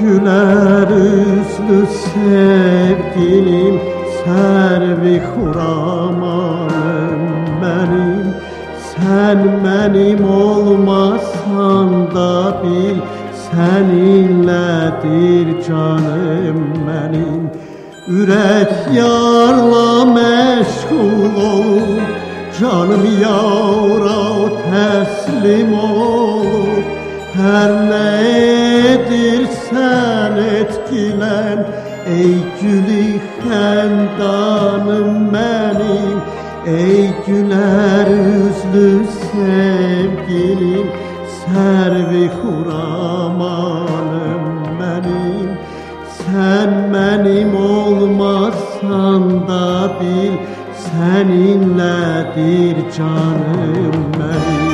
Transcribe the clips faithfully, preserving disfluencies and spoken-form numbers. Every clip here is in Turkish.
güler üzlü sevgilim, servi huramanım benim. Sen benim olmasan da bil, seninledir canım benim. Ürek yarla meşgul olup, canım yavra teslim olup, her ne edirsen etkilen, ey gülü xendanım benim, ey güler üzlü sevgilim, servi huramanım benim. Sen benim olmasan da bil, seninledir canım benim.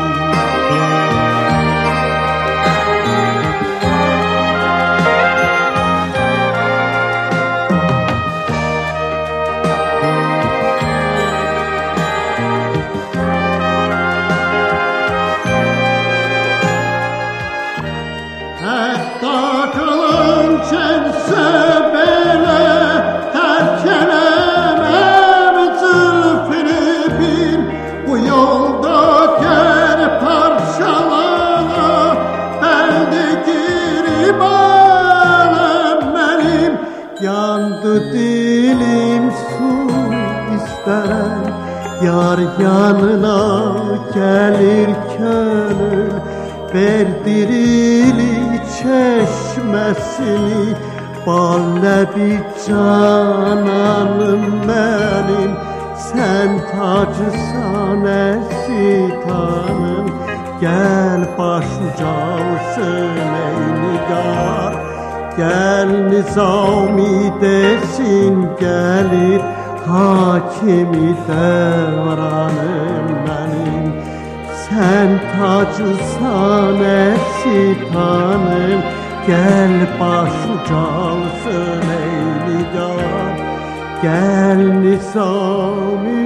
Yandı dilim su isterem, yar yanına gelir könül, verdirili çeşmesini, bal nebi cananım benim. Sen tacısan esitanım, gel başuca olsun ey nigar. Gel nizami desin gelir, hakimi devranım benim. Sen tacısan esitanım, gel başuca olsun ey nigar. Gel nizami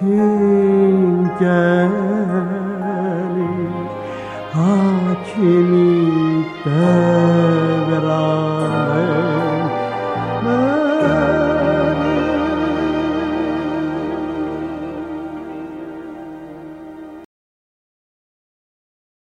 desin gelir, hakim